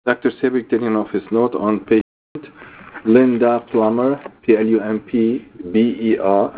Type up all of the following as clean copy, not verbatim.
Dr. Sabik taking office note on patient Linda Plumber, Plumber,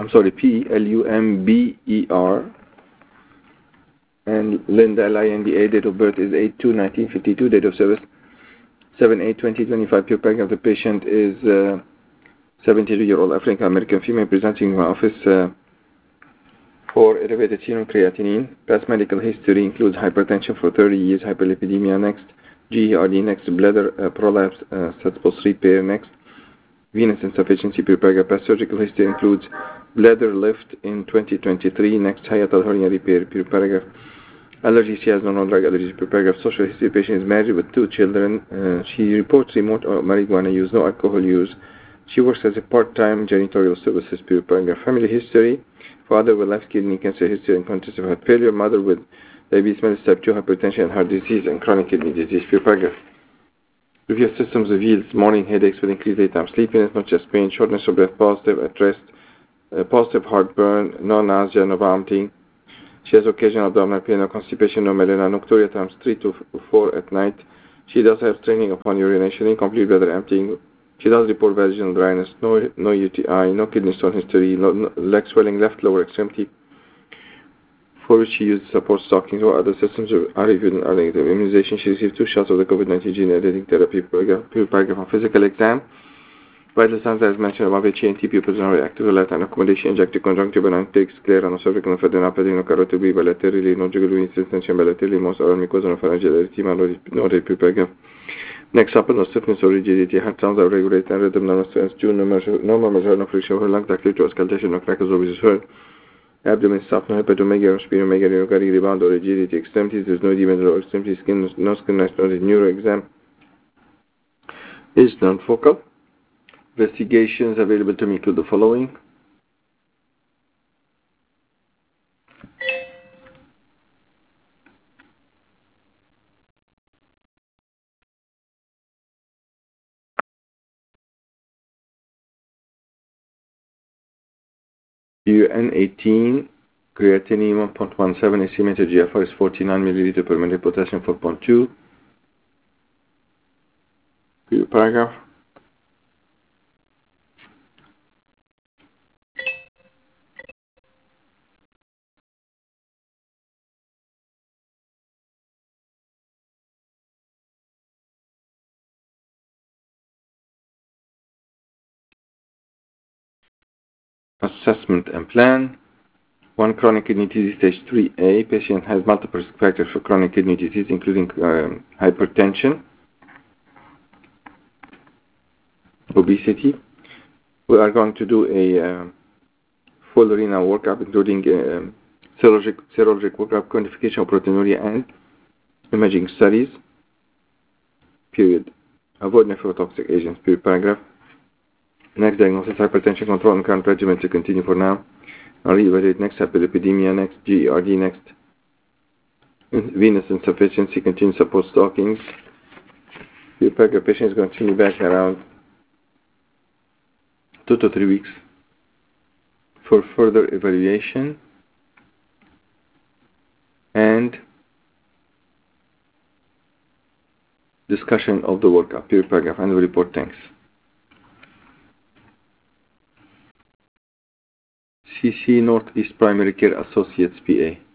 and Linda, Linda, date of birth is 8/2/1952, date of service 7/8/2025. Pure pack of the patient is 72-year-old African American female presenting in my office for elevated serum creatinine. Past medical history includes hypertension for 30 years, hyperlipidemia next, GERD next, bladder prolapse, sepsis repair next, venous insufficiency, pure paragraph. Past surgical history includes bladder lift in 2023 next, hiatal hernia repair, pure paragraph. Allergy, she has no drug allergies, pure paragraph. Social history, patient is married with 2 children. She reports remote marijuana use, no alcohol use. She works as a part-time janitorial services, pure paragraph. Family history, father with left kidney cancer history and congestive heart failure, mother with diabetes mellitus type 2, hypertension and heart disease, and chronic kidney disease, pure paragraph. Review systems reveals morning headaches with increased daytime sleepiness, not chest pain, shortness of breath, positive at rest, positive heartburn, no nausea, no vomiting. She has occasional abdominal pain, no constipation, no melena, nocturia times 3 to 4 at night. She does have straining upon urination, incomplete bladder emptying. She does report vaginal dryness, no UTI, no kidney stone history, no leg swelling, left lower extremity, for which she used support stockings or other systems are reviewed and are negative. Immunization, she received 2 shots of the COVID-19 gene editing therapy, pure paragraph. On physical exam, vital signs as mentioned above, HNT, pupils are reactive, light and accommodation, injected conjunctival antics, clear on cervical lymphadenopathy, no carotid B bilaterally, no jugular vein extension bilaterally, most oral mucosa, no pharyngeal erythema, no pure paragraph. Next up, no stiffness or rigidity, heart sounds are regulated and rhythm, no strength, normal measure, no friction, lung ductility, auscultation, no crackles or heard. Abdomen soft, no hepatomegaly, no splenomegaly, no cardiac rebound or rigidity, extremities, there's no edema or extremity, skin, no skin, no neuro exam is non-focal. Investigations available to me include the following. UN18, creatinine 1.17, estimated GFR is 49 milliliter per minute, potassium 4.2. Paragraph. Assessment and plan. 1. Chronic kidney disease stage 3A. Patient has multiple risk factors for chronic kidney disease, including hypertension, obesity. We are going to do a full renal workup, including serologic workup, quantification of proteinuria, and imaging studies. Period. Avoid nephrotoxic agents. Period. Paragraph. Next, diagnosis, hypertension control and current regimen to continue for now. I'll reevaluate next, hyperlipidemia next, GERD next, venous insufficiency, continue support stockings. Period. Paragraph. Patient is going to see me back around 2 to 3 weeks for further evaluation and discussion of the workup. Period. Paragraph. And the report. Thanks. CC Northeast Primary Care Associates, PA.